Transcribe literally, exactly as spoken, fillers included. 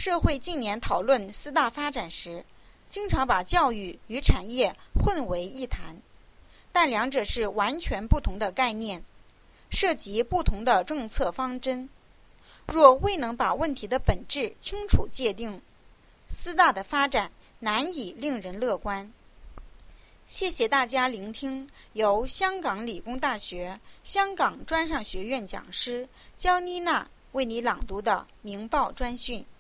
社会近年讨论四大发展时，经常把教育与产业混为一谈，但两者是完全不同的概念，涉及不同的政策方针。若未能把问题的本质清楚界定，四大的发展难以令人乐观。谢谢大家聆听由香港理工大学香港专上学院讲师焦妮娜为你朗读的《明报》专讯。